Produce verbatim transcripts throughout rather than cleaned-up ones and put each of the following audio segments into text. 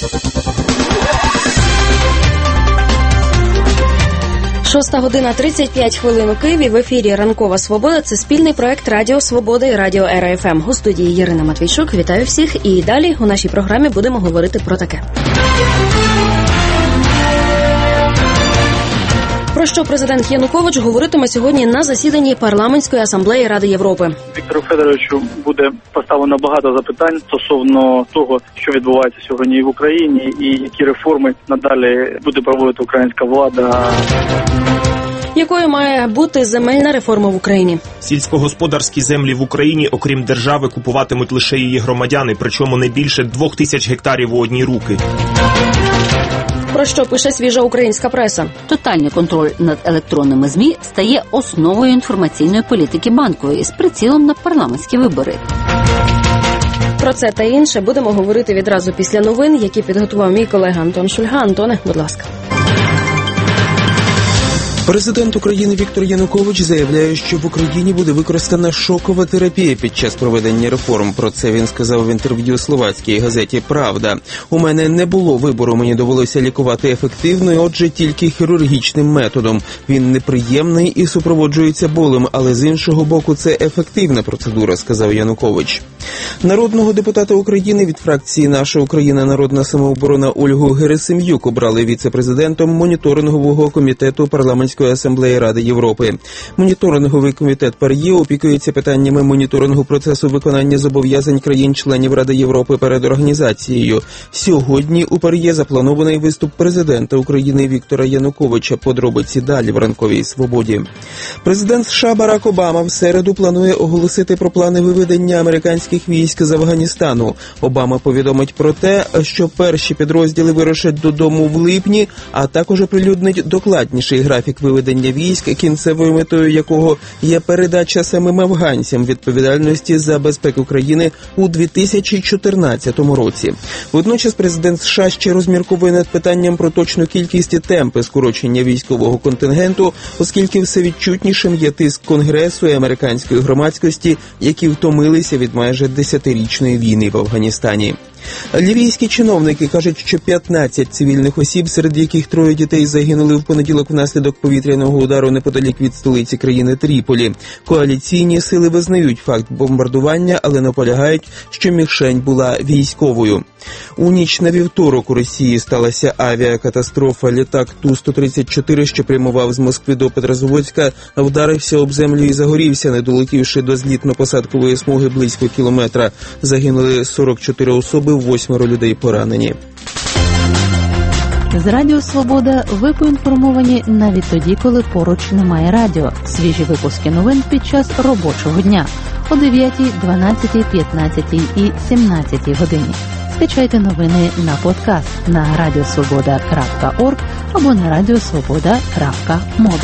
Шоста година тридцять п'ять хвилин у Києві. В ефірі «Ранкова Свобода». Це спільний проект Радіо Свобода і Радіо Ера Еф Ем. У студії Ірина Матвійчук. Вітаю всіх. І далі у нашій програмі будемо говорити про таке. Про що президент Янукович говоритиме сьогодні на засіданні Парламентської асамблеї Ради Європи. Віктору Федоровичу буде поставлено багато запитань стосовно того, що відбувається сьогодні і в Україні, і які реформи надалі буде проводити українська влада. Якою має бути земельна реформа в Україні? Сільськогосподарські землі в Україні, окрім держави, купуватимуть лише її громадяни, причому не більше двох тисяч гектарів у одні руки. Про що пише свіжа українська преса? Тотальний контроль над електронними ЗМІ стає основою інформаційної політики Банкової з прицілом на парламентські вибори. Про це та інше будемо говорити відразу після новин, які підготував мій колега Антон Шульга. Антоне, будь ласка. Президент України Віктор Янукович заявляє, що в Україні буде використана шокова терапія під час проведення реформ. Про це він сказав в інтерв'ю словацькій газеті «Правда». «У мене не було вибору, мені довелося лікувати ефективно, і отже тільки хірургічним методом. Він неприємний і супроводжується болем, але з іншого боку це ефективна процедура», – сказав Янукович. Народного депутата України від фракції «Наша Україна. Народна самооборона» Ольгу Герасим'юк обрали віце-президентом моніторингового комітету Парламентської асамблеї Ради Європи. Моніторинговий комітет ПАРЄ опікується питаннями моніторингу процесу виконання зобов'язань країн-членів Ради Європи перед організацією. Сьогодні у ПАРЄ запланований виступ президента України Віктора Януковича. Подробиці далі в «Ранковій Свободі». Президент США Барак Обама в середу планує оголосити про плани виведення американських військ з Афганістану. Обама повідомить про те, що перші підрозділи вирушать додому в липні, а також оприлюднить докладніший графік виведення військ, кінцевою метою якого є передача самим афганцям відповідальності за безпеку країни у дві тисячі чотирнадцятому році. Водночас президент США ще розмірковує над питанням про точну кількість і темпи скорочення військового контингенту, оскільки все відчутнішим є тиск Конгресу і американської громадськості, які втомилися від майже десятирічної війни в Афганістані. Лівійські чиновники кажуть, що п'ятнадцять цивільних осіб, серед яких троє дітей загинули в понеділок внаслідок повітряного удару неподалік від столиці країни Тріполі. Коаліційні сили визнають факт бомбардування, але наполягають, що мішень була військовою. У ніч на вівторок у Росії сталася авіакатастрофа. Літак Ту сто тридцять чотири, що прямував з Москви до Петрозаводська, вдарився об землю і загорівся, не долетівши до злітно-посадкової смуги близько кілометра. Загинули сорок чотири особи, восьмеро людей поранені. З Радіо Свобода ви поінформовані навіть тоді, коли поруч немає радіо. Свіжі випуски новин під час робочого дня о дев'ятій, дванадцятій, п'ятнадцятій і сімнадцятій годині. Скачайте новини на подкаст на радіосвобода крапка орг або на радіосвобода крапка мобі.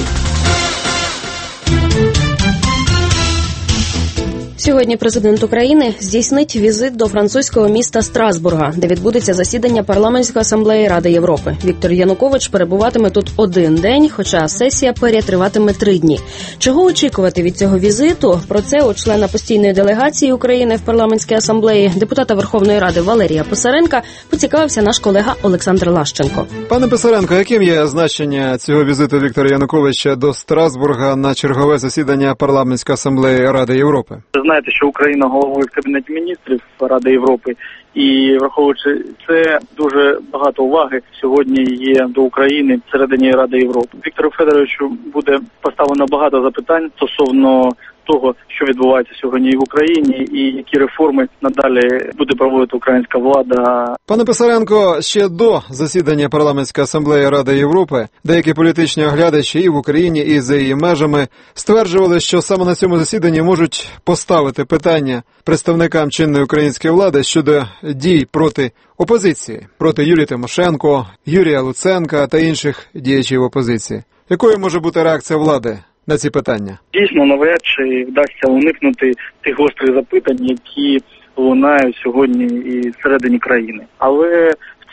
Сьогодні президент України здійснить візит до французького міста Страсбурга, де відбудеться засідання Парламентської асамблеї Ради Європи. Віктор Янукович перебуватиме тут один день, хоча сесія ПАРЄ триватиме три дні. Чого очікувати від цього візиту? Про це у члена постійної делегації України в Парламентській асамблеї, депутата Верховної Ради Валерія Писаренка, поцікавився наш колега Олександр Лащенко. Пане Писаренко, яким є значення цього візиту Віктора Януковича до Страсбурга на чергове засідання Парламентської асамблеї Ради Європи? Знаєте, що Україна головує в Кабінеті міністрів Ради Європи, і враховуючи це, дуже багато уваги сьогодні є до України всередині Ради Європи. Віктору Федоровичу буде поставлено багато запитань стосовно того, що відбувається сьогодні і в Україні, і які реформи надалі буде проводити українська влада. Пане Писаренко, ще до засідання Парламентської асамблеї Ради Європи деякі політичні оглядачі і в Україні, і за її межами стверджували, що саме на цьому засіданні можуть поставити питання представникам чинної української влади щодо дій проти опозиції, проти Юлії Тимошенко, Юрія Луценка та інших діячів опозиції. Якою може бути реакція влади на ці питання? Дійсно, навряд чи вдасться уникнути тих гострих запитань, які лунають сьогодні і всередині країни. Але в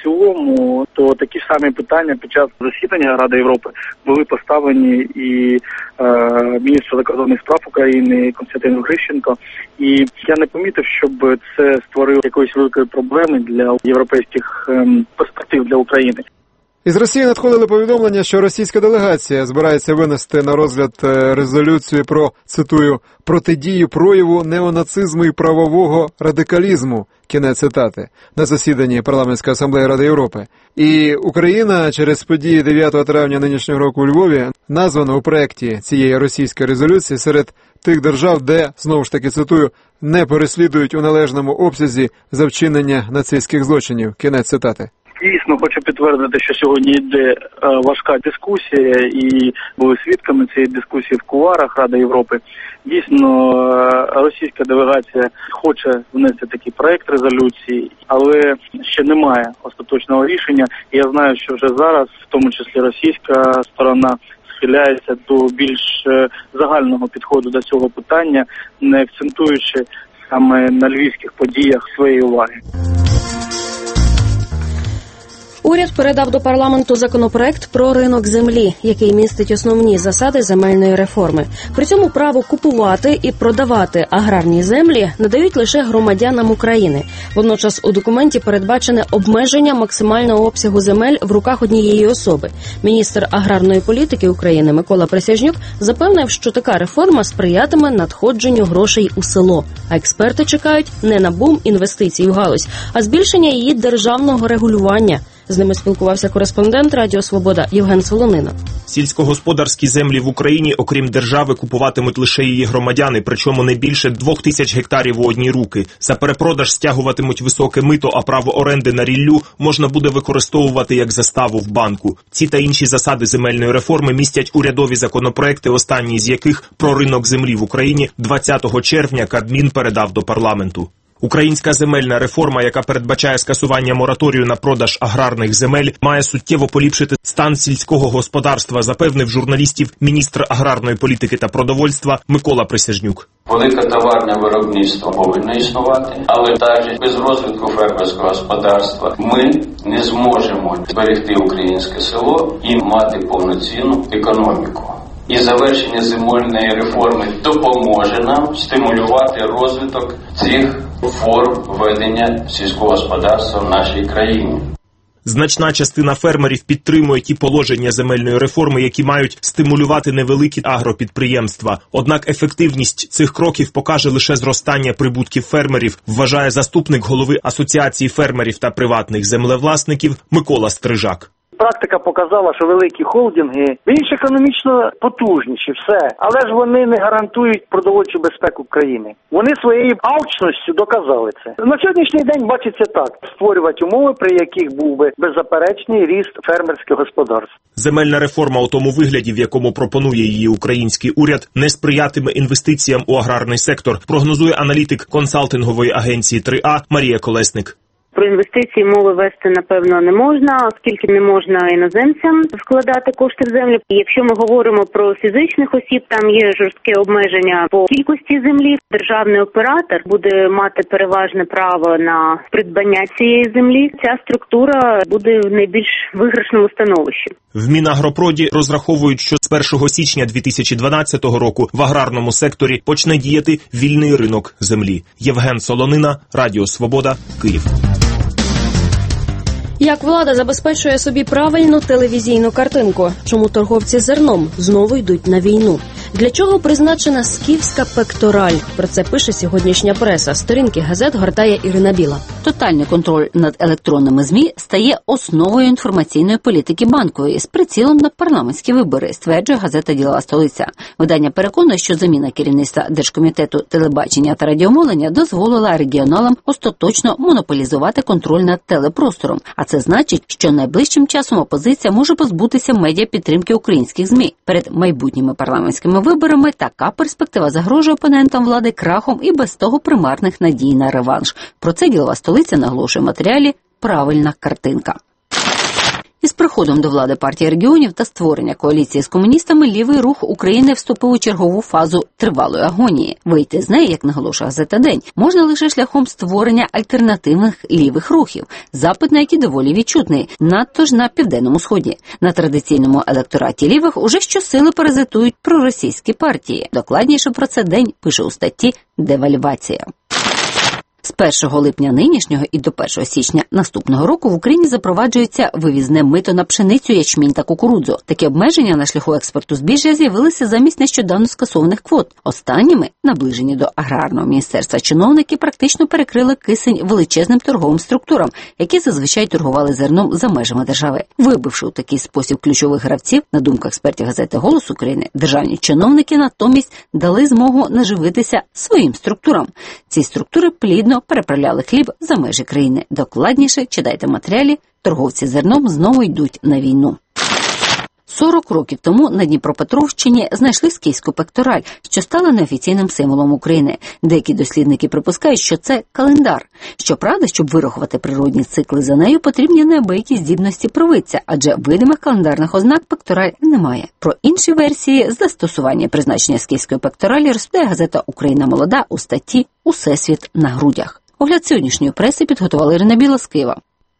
цілому, то такі ж самі питання під час засідання Ради Європи були поставлені і е, міністр закордонних справ України Костянтин Грищенко. І я не помітив, щоб це створило якоїсь великої проблеми для європейських е, перспектив для України. Із Росії надходили повідомлення, що російська делегація збирається винести на розгляд резолюцію про, цитую, «протидію прояву неонацизму і правового радикалізму», кінець цитати, на засіданні Парламентської асамблеї Ради Європи. І Україна через події дев'ятого травня нинішнього року у Львові названа у проєкті цієї російської резолюції серед тих держав, де, знову ж таки цитую, «не переслідують у належному обсязі за вчинення нацистських злочинів», кінець цитати. Дійсно, хочу підтвердити, що сьогодні йде е, важка дискусія, і були свідками цієї дискусії в кулуарах Ради Європи. Дійсно, е, російська делегація хоче внести такий проект резолюції, але ще немає остаточного рішення. І я знаю, що вже зараз, в тому числі російська сторона, схиляється до більш е, загального підходу до цього питання, не акцентуючи саме на львівських подіях своєї уваги. Уряд передав до парламенту законопроект про ринок землі, який містить основні засади земельної реформи. При цьому право купувати і продавати аграрні землі надають лише громадянам України. Водночас у документі передбачене обмеження максимального обсягу земель в руках однієї особи. Міністр аграрної політики України Микола Присяжнюк запевнив, що така реформа сприятиме надходженню грошей у село. А експерти чекають не на бум інвестицій в галузь, а збільшення її державного регулювання. З ними спілкувався кореспондент Радіо Свобода Євген Солонина. Сільськогосподарські землі в Україні, окрім держави, купуватимуть лише її громадяни, причому не більше двох тисяч гектарів у одні руки. За перепродаж стягуватимуть високе мито, а право оренди на ріллю можна буде використовувати як заставу в банку. Ці та інші засади земельної реформи містять урядові законопроекти, останній з яких про ринок землі в Україні двадцятого червня Кабмін передав до парламенту. Українська земельна реформа, яка передбачає скасування мораторію на продаж аграрних земель, має суттєво поліпшити стан сільського господарства, запевнив журналістів міністр аграрної політики та продовольства Микола Присяжнюк. Велике товарне виробництво повинно існувати, але навіть без розвитку фермерського господарства ми не зможемо зберегти українське село і мати повноцінну економіку. І завершення земельної реформи допоможе нам стимулювати розвиток цих форм ведення сільського господарства в нашій країні. Значна частина фермерів підтримує ті положення земельної реформи, які мають стимулювати невеликі агропідприємства. Однак ефективність цих кроків покаже лише зростання прибутків фермерів, вважає заступник голови Асоціації фермерів та приватних землевласників Микола Стрижак. Практика показала, що великі холдинги більш економічно потужніші, все. Але ж вони не гарантують продовольчу безпеку країни. Вони своєю алчністю доказали це. На сьогоднішній день бачиться так. Створювати умови, при яких був би беззаперечний ріст фермерських господарств. Земельна реформа у тому вигляді, в якому пропонує її український уряд, не сприятиме інвестиціям у аграрний сектор, прогнозує аналітик консалтингової агенції три А Марія Колесник. Про інвестиції мови вести, напевно, не можна, оскільки не можна іноземцям вкладати кошти в землю. Якщо ми говоримо про фізичних осіб, там є жорстке обмеження по кількості землі. Державний оператор буде мати переважне право на придбання цієї землі. Ця структура буде в найбільш виграшному становищі. В Мінагропроді розраховують, що з першого січня дві тисячі дванадцятого року в аграрному секторі почне діяти вільний ринок землі. Євген Солонина, Радіо Свобода, Київ. Як влада забезпечує собі правильну телевізійну картинку? Чому торговці зерном знову йдуть на війну? Для чого призначена скіфська пектораль? Про це пише сьогоднішня преса. Сторінки газет гортає Ірина Біла. Тотальний контроль над електронними ЗМІ стає основою інформаційної політики Банкової з прицілом на парламентські вибори, стверджує газета «Ділова столиця». Видання переконує, що заміна керівництва Держкомітету телебачення та радіомовлення дозволила регіоналам остаточно монополізувати контроль над телепростором. А це значить, що найближчим часом опозиція може позбутися медіапідтримки українських ЗМІ. Перед майбутніми парламентськими виборами така перспектива загрожує опонентам влади крахом і без того примарних надій на реванш. Про це «Ділова столиця» наголошує в матеріалі «Правильна картинка». Із приходом до влади партії регіонів та створення коаліції з комуністами лівий рух України вступив у чергову фазу тривалої агонії. Вийти з неї, як наголошує газета «День», можна лише шляхом створення альтернативних лівих рухів, запит на які доволі відчутний, надто ж на Південному Сході. На традиційному електораті лівих уже щосили паразитують проросійські партії. Докладніше про це «День» пише у статті «Девальвація». З першого липня нинішнього і до першого січня наступного року в Україні запроваджується вивізне мито на пшеницю, ячмінь та кукурудзу. Такі обмеження на шляху експорту збіжжя з'явилися замість нещодавно скасованих квот. Останніми, наближені до аграрного міністерства чиновники, практично перекрили кисень величезним торговим структурам, які зазвичай торгували зерном за межами держави. Вибивши у такий спосіб ключових гравців, на думку експертів газети «Голос України», державні чиновники натомість дали змогу наживитися своїм структурам. Ці структури плідно переправляли хліб за межі країни. Докладніше читайте матеріалі «Торговці зерном знову йдуть на війну». сорок років тому на Дніпропетровщині знайшли скіфську пектораль, що стала неофіційним символом України. Деякі дослідники припускають, що це календар. Щоправда, щоб вирахувати природні цикли за нею, потрібні неабиякі здібності провидця, адже видимих календарних ознак пектораль немає. Про інші версії застосування призначення скіфської пекторалі розповідає газета «Україна молода» у статті «Усесвіт на грудях». Огляд сьогоднішньої преси підготувала Ірина Біла з Києва.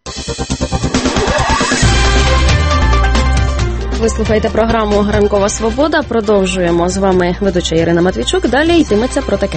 Ви слухаєте програму «Ранкова свобода». Продовжуємо. З вами ведуча Ірина Матвійчук. Далі йтиметься про таке.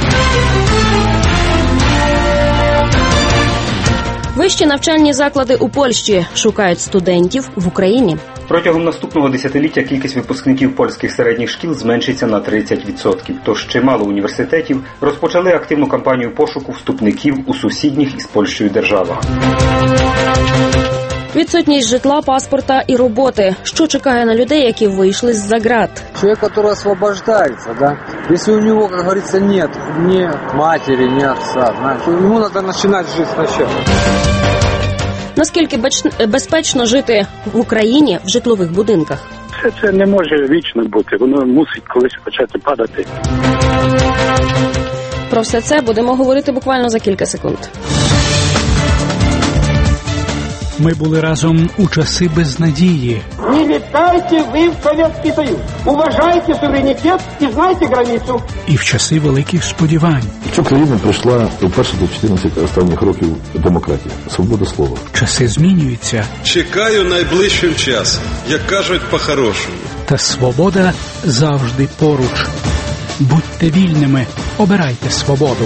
Вищі навчальні заклади у Польщі шукають студентів в Україні. Протягом наступного десятиліття кількість випускників польських середніх шкіл зменшиться на тридцять відсотків. Тож чимало університетів розпочали активну кампанію пошуку вступників у сусідніх із Польщею державах. Відсутність житла, паспорта і роботи. Що чекає на людей, які вийшли з-за ґрат? Человек, который освобождается, да, если у него, как говорится, нет ни матери, ни отца, знаешь, ему надо начинать жить сначала. Наскільки безпечно жити в Україні в житлових будинках? Все це не може вічно бути, воно мусить колись почати падати. Про все це будемо говорити буквально за кілька секунд. Ми були разом у часи безнадії. Не вітайте ви в Совєтський Союз. Уважайте суверенітет і знайте границю. І в часи великих сподівань. Що країна прийшла вперше за чотирнадцять останніх років демократія, свобода слова. Часи змінюються. Чекаю найближчим часом, як кажуть по-хорошому. Та свобода завжди поруч. Будьте вільними, обирайте свободу.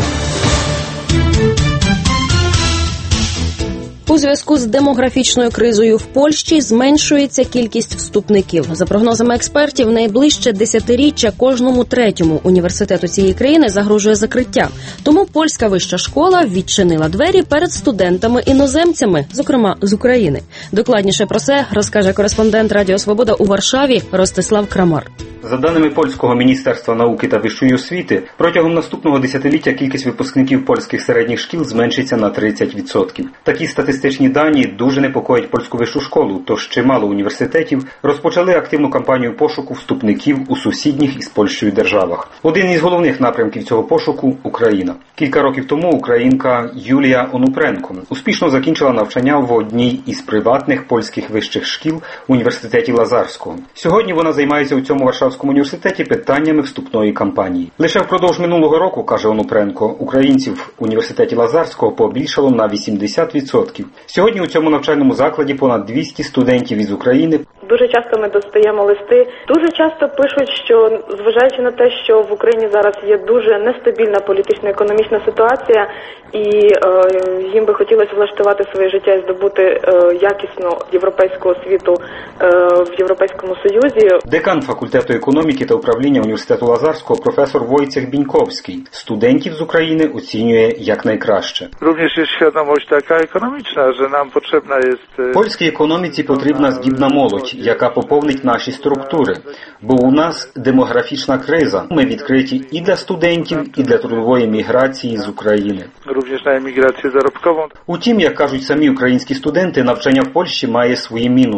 У зв'язку з демографічною кризою в Польщі зменшується кількість вступників. За прогнозами експертів, найближче десятиріччя кожному третьому університету цієї країни загрожує закриття. Тому польська вища школа відчинила двері перед студентами-іноземцями, зокрема з України. Докладніше про це розкаже кореспондент Радіо Свобода у Варшаві Ростислав Крамар. За даними Польського міністерства науки та вищої освіти, протягом наступного десятиліття кількість випускників польських середніх шкіл зменшиться на тридцять відсотків. Такі статистичні дані дуже непокоять польську вищу школу, тож чимало університетів розпочали активну кампанію пошуку вступників у сусідніх із Польщею державах. Один із головних напрямків цього пошуку – Україна. Кілька років тому українка Юлія Онупренко успішно закінчила навчання в одній із приватних польських вищих шкіл університеті Лазарського. Сьогодні вона займається у цьому Варшавському університеті питаннями вступної кампанії. Лише впродовж минулого року, каже Онупренко, українців в університеті Лазарського побільшало на вісімдесят відсотків. Сьогодні у цьому навчальному закладі понад двісті студентів із України. Дуже часто ми достаємо листи. Дуже часто пишуть, що зважаючи на те, що в Україні зараз є дуже нестабільна політично-економічна ситуація, і е, їм би хотілося влаштувати своє життя і здобути е, якісну європейську освіту е, в Європейському Союзі. Декан факультету економіки та управління університету Лазарського професор Войцех Біньковський студентів з України оцінює як найкраще. Również jest świadomość taka ekonomiczna, że nam potrzebna jest... Польській економіці потрібна здібна молодь, яка поповнить наші структури. Бо у нас демографічна криза. Ми відкриті і для студентів, і для трудової міграції з України. Również na emigrację zarobkową. Утім, як кажуть самі українські студенти, навчання в Польщі має свої мінуси.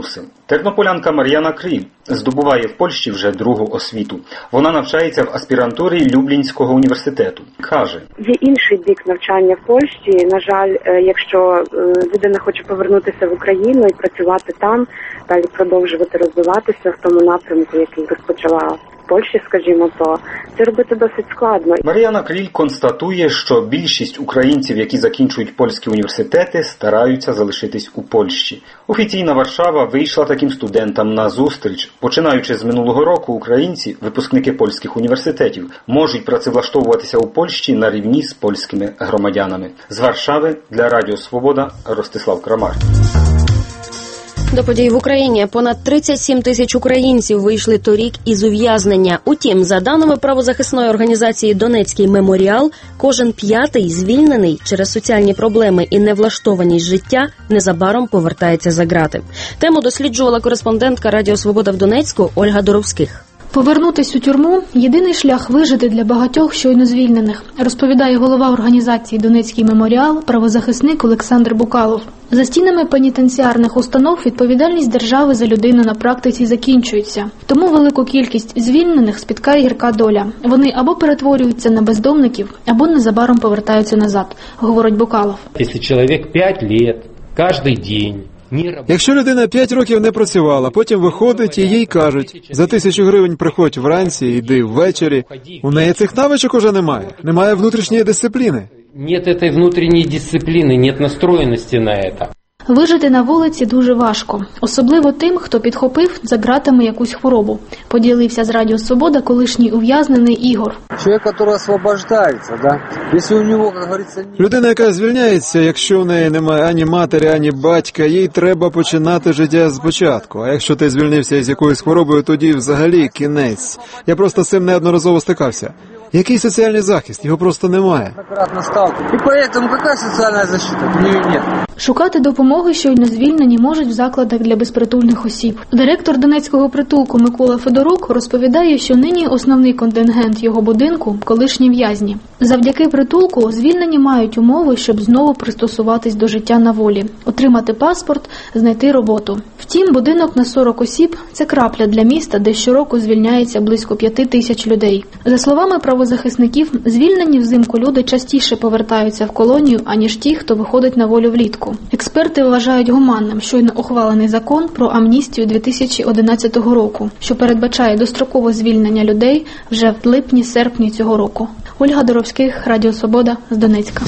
Тернополянка Мар'яна Криль здобуває в Польщі вже другу освіту. Вона навчається в аспірантурі Люблінського університету. Каже: є інший бік навчання в Польщі. На жаль, якщо людина хоче повернутися в Україну і працювати там, далі продовжувати розвиватися в тому напрямку, який розпочала в Польщі, скажімо, то це робити досить складно. Мар'яна Криль констатує, що більшість українців, які закінчують польські університети, стараються залишитись у Польщі. Офіційна Варшава вийшла таким студентам на зустріч. Починаючи з минулого року, українці, випускники польських університетів, можуть працевлаштовуватися у Польщі на рівні з польськими громадянами. З Варшави для Радіо Свобода Ростислав Крамар. До подій в Україні понад тридцять сім тисяч українців вийшли торік із ув'язнення. Утім, за даними правозахисної організації «Донецький меморіал», кожен п'ятий звільнений через соціальні проблеми і невлаштованість життя незабаром повертається за ґрати. Тему досліджувала кореспондентка Радіо Свобода в Донецьку Ольга Доровських. Повернутись у тюрму – єдиний шлях вижити для багатьох щойно звільнених, розповідає голова організації «Донецький меморіал», правозахисник Олександр Букалов. За стінами пенітенціарних установ відповідальність держави за людину на практиці закінчується. Тому велику кількість звільнених спіткає гірка доля. Вони або перетворюються на бездомників, або незабаром повертаються назад, говорить Букалов. Якщо чоловік п'ять років, кожен день, якщо людина п'ять років не працювала, потім виходить і їй кажуть, за тисячу гривень приходь вранці, йди ввечері. У неї цих навичок уже немає. Немає внутрішньої дисципліни. Нет этой внутренней дисциплины, нет настроенности на это. Вижити на вулиці дуже важко, особливо тим, хто підхопив за ґратами якусь хворобу, поділився з Радіо Свобода колишній ув'язнений Ігор. Чоловік, який освобождається, да? Якщо у нього, як говориться, ні... Людина, яка звільняється, якщо у неї немає ані матері, ані батька, їй треба починати життя спочатку. А якщо ти звільнився із якоюсь хворобою, тоді взагалі кінець. Я просто з цим неодноразово стикався. Який соціальний захист? Його просто немає. І тому яка соціальна захиста? У неї немає. Шукати допомоги щойно звільнені можуть в закладах для безпритульних осіб. Директор Донецького притулку Микола Федорук розповідає, що нині основний контингент його будинку – колишні в'язні. Завдяки притулку звільнені мають умови, щоб знову пристосуватись до життя на волі, отримати паспорт, знайти роботу. Втім, будинок на сорок осіб – це крапля для міста, де щороку звільняється близько п'яти тисяч людей. За словами правозахисників, звільнені взимку люди частіше повертаються в колонію, аніж ті, хто виходить на волю влітку. Експерти вважають гуманним щойно ухвалений закон про амністію дві тисячі одинадцятого року, що передбачає дострокове звільнення людей вже в липні-серпні цього року. Ольга Доровських, Радіо Свобода з Донецька.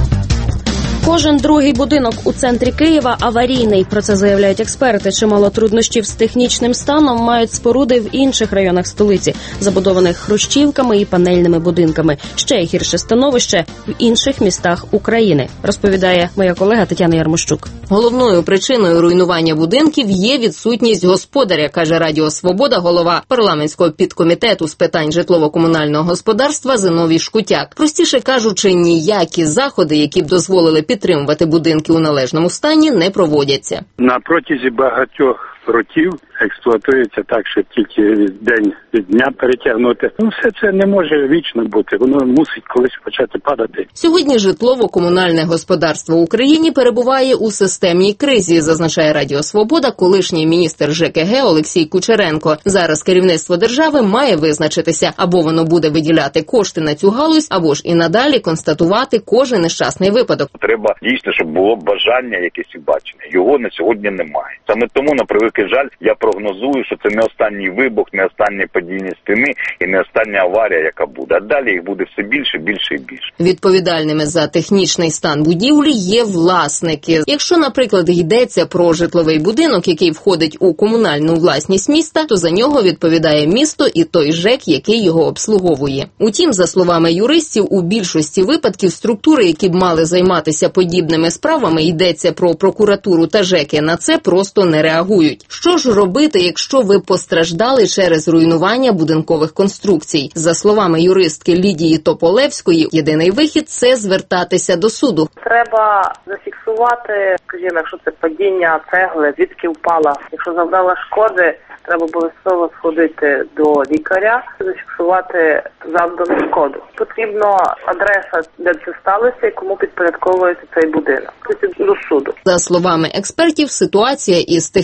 Кожен другий будинок у центрі Києва аварійний. Про це заявляють експерти. Чимало труднощів з технічним станом мають споруди в інших районах столиці, забудованих хрущівками і панельними будинками. Ще гірше становище в інших містах України, розповідає моя колега Тетяна Ярмощук. Головною причиною руйнування будинків є відсутність господаря, каже Радіо Свобода голова парламентського підкомітету з питань житлово-комунального господарства Зиновій Шкутяк. Простіше кажучи, ніякі заходи, які б дозволили підтримувати будинки у належному стані, не проводяться. На протязі багатьох років експлуатується так, щоб тільки день від дня перетягнути. Ну, все це не може вічно бути. Воно мусить колись почати падати. Сьогодні житлово-комунальне господарство в Україні перебуває у системній кризі, зазначає Радіо Свобода колишній міністр ЖКГ Олексій Кучеренко. Зараз керівництво держави має визначитися, або воно буде виділяти кошти на цю галузь, або ж і надалі констатувати кожен нещасний випадок. Треба дійсно, щоб було бажання якесь і бачення. Його на сьогодні немає. Саме тому, на превеликий жаль, я прогнозую, що це не останній вибух, не останнє падіння стіни і не остання аварія, яка буде. А далі їх буде все більше, більше і більше. Відповідальними за технічний стан будівлі є власники. Якщо, наприклад, йдеться про житловий будинок, який входить у комунальну власність міста, то за нього відповідає місто і той ЖЕК, який його обслуговує. Утім, за словами юристів, у більшості випадків структури, які б мали займатися подібними справами, йдеться про прокуратуру та ЖЕКи, на це просто не реагують. Що ж робити, якщо ви постраждали через руйнування будинкових конструкцій? За словами юристки Лідії Тополевської, єдиний вихід – це звертатися до суду. Треба зафіксувати, скажімо, якщо це падіння цегли, звідки впала. Якщо завдала шкоди, треба обов'язково сходити до лікаря, зафіксувати завдану шкоду. Потрібно адреса, де це сталося і кому підпорядковується цей будинок. До суду. За словами експертів, ситуація із технічним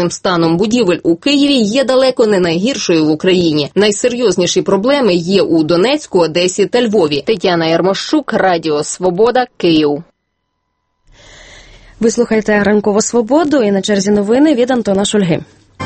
критичним станом будівель у Києві є далеко не найгіршою в Україні. Найсерйозніші проблеми є у Донецьку, Одесі та Львові. Тетяна Ярмощук, Радіо Свобода, Київ. Ви слухаєте «Ранкову свободу» і на черзі новини від Антона Шульги.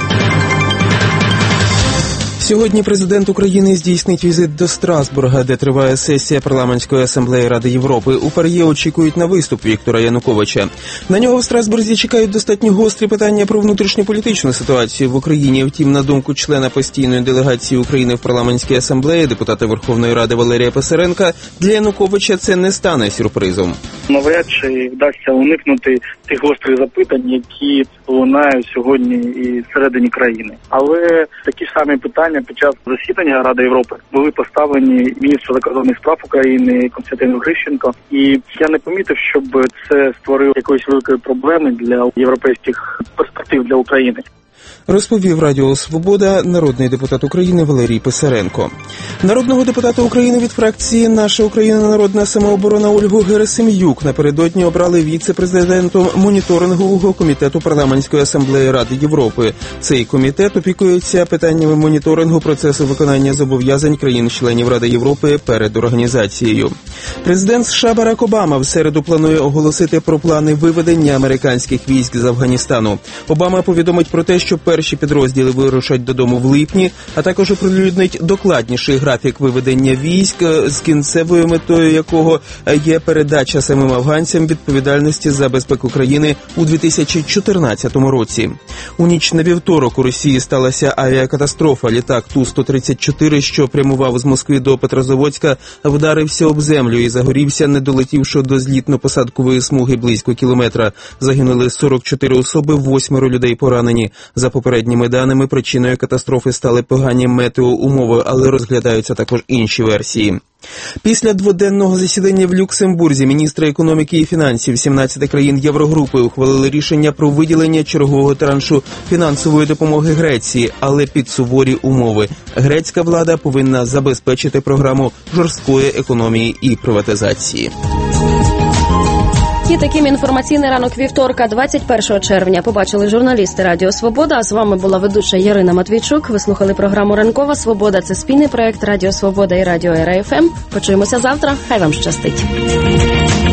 Сьогодні президент України здійснить візит до Страсбурга, де триває сесія парламентської асамблеї Ради Європи. У ПАРЄ очікують на виступ Віктора Януковича. На нього в Страсбурзі чекають достатньо гострі питання про внутрішньополітичну ситуацію в Україні. Втім, на думку члена постійної делегації України в парламентській асамблеї, депутата Верховної Ради Валерія Писаренка, для Януковича це не стане сюрпризом. Навряд чи вдасться уникнути тих гострих запитань, які лунають сьогодні і всередині країни. Але такі ж самі питання під час засідання Ради Європи були поставлені міністру закордонних справ України Костянтину Грищенко. І я не помітив, щоб це створило якоїсь великої проблеми для європейських перспектив для України. Розповів Радіо Свобода народний депутат України Валерій Писаренко. Народного депутата України від фракції «Наша Україна Народна самооборона» Ольгу Герасим'юк напередодні обрали віце-президентом моніторингового комітету парламентської асамблеї Ради Європи. Цей комітет опікується питаннями моніторингу процесу виконання зобов'язань країн-членів Ради Європи перед організацією. Президент США Барак Обама в середу планує оголосити про плани виведення американських військ з Афганістану. Обама повідомить про те, що перші підрозділи вирушать додому в липні, а також оприлюднить докладніший графік виведення військ, з кінцевою метою якого є передача самим афганцям відповідальності за безпеку країни у дві тисячі чотирнадцятому році. У ніч на вівторок у Росії сталася авіакатастрофа. Літак Ту сто тридцять чотири, що прямував з Москви до Петрозаводська, вдарився об землю і загорівся, не долетівши до злітно-посадкової смуги близько кілометра. Загинули сорок чотири особи, восьмеро людей поранені. За попередніми даними, причиною катастрофи стали погані метеоумови, але розглядаються також інші версії. Після дводенного засідання в Люксембурзі міністри економіки і фінансів сімнадцяти країн Єврогрупи ухвалили рішення про виділення чергового траншу фінансової допомоги Греції, але під суворі умови. Грецька влада повинна забезпечити програму жорсткої економії і приватизації. І таким інформаційний ранок вівторка, двадцять першого червня, побачили журналісти Радіо Свобода. А з вами була ведуча Ярина Матвійчук. Ви слухали програму «Ранкова свобода». Це спільний проект Радіо Свобода і Радіо ЕРА-ФМ. Почуємося завтра. Хай вам щастить.